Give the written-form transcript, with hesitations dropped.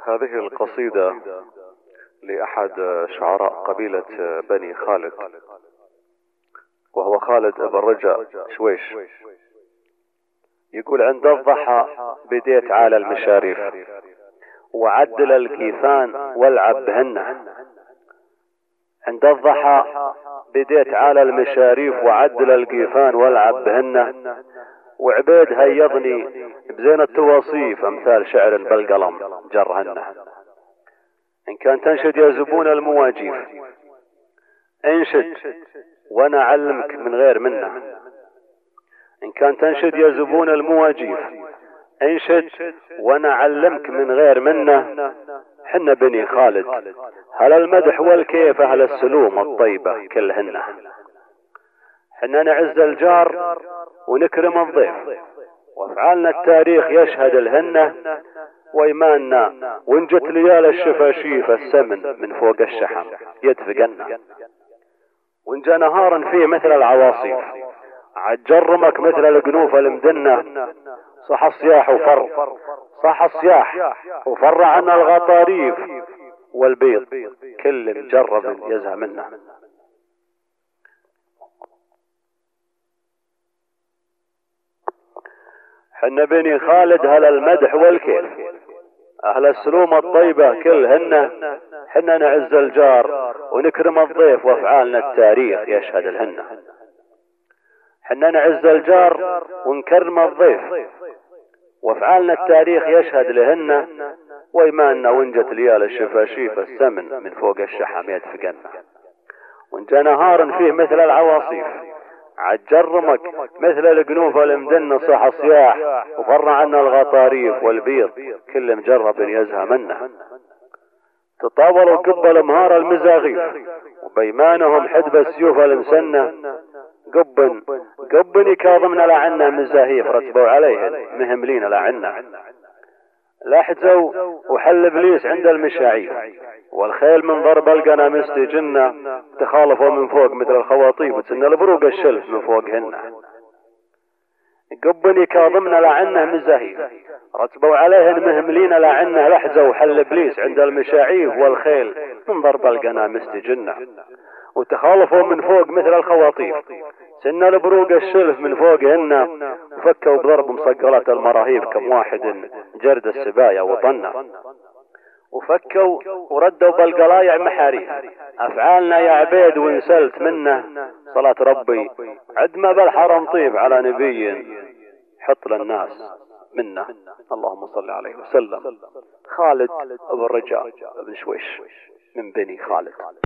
هذه القصيدة لأحد شعراء قبيلة بني خالد، وهو خالد بن رجاء شويش. يقول: عند الضحى بديت على المشاريف وعدل الكيفان والعب بهن. عند الضحى بديت على المشاريف وعدل الكيفان والعب بهن، وعبيد هيضني بزين التواصيف امثال شعر بالقلم جرهن. ان كان تنشد يا زبون المواجيف انشد وانا اعلمك من غير منه. ان كان تنشد يا زبون المواجيف انشد وانا اعلمك من غير منه. حنا بني خالد هل المدح والكيف اهل السلوم الطيبة كلهن. حنا نعز الجار ونكرم الضيف وافعالنا التاريخ يشهد الهنة. وايماننا ونجت ليال الشفاشيف السمن من فوق الشحم يدفقنا. ونجا نهارا فيه مثل العواصيف عجرمك مثل القنوف المدنة. صح الصياح وفر صح الصياح وفر عنا الغطاريف والبيض كل مجرب يزهى منه. حنا بني خالد هل المدح والكيف اهل السلوم الطيبة كلهن. حنا نعز الجار ونكرم الضيف وافعالنا التاريخ يشهد الهنة. حنا نعز الجار ونكرم الضيف وافعالنا التاريخ يشهد لهن. وايماننا ونجت ليال الشفاشيف السمن من فوق الشحم يدفقنا. ونجا نهار فيه مثل العواصيف عجرمك مثل القنوف المدن. صح الصياح وفر عنا الغطاريف والبيض كل مجرب يزهى منه. تطاولوا قبل مهار المزاغيف وبيمانهم حدب السيوف المسنة. قبن يكاظمنا لعنا مزاهيف رتبوا عليهن مهملين لعنا. لاحزوا وحل ابليس عند المشاعيف والخيل من ضرب القنامس تجنة. تخالفوا من فوق مثل الخواطيف وتسن البروق الشلف من فوقهن. قبن يكاظمنا لعنه مزاهيف رتبوا عليهن مهملين لعنه. لحزوا وحل ابليس عند المشاعيف والخيل من ضرب القنامس تجنة. وتخالفوا من فوق مثل الخواطيف سن البروق الشلف من فوقهن. وفكوا بضرب مصقلات المراهيب كم واحد جرد السبايا وطنا. وفكوا وردوا بالقلايع محاريف افعالنا يا عبيد وانسلت منه. صلاة ربي عدما بالحرم طيب على نبي حط للناس منه. اللهم صل عليه وسلم. خالد بن رجاء بن شويش من بني خالد.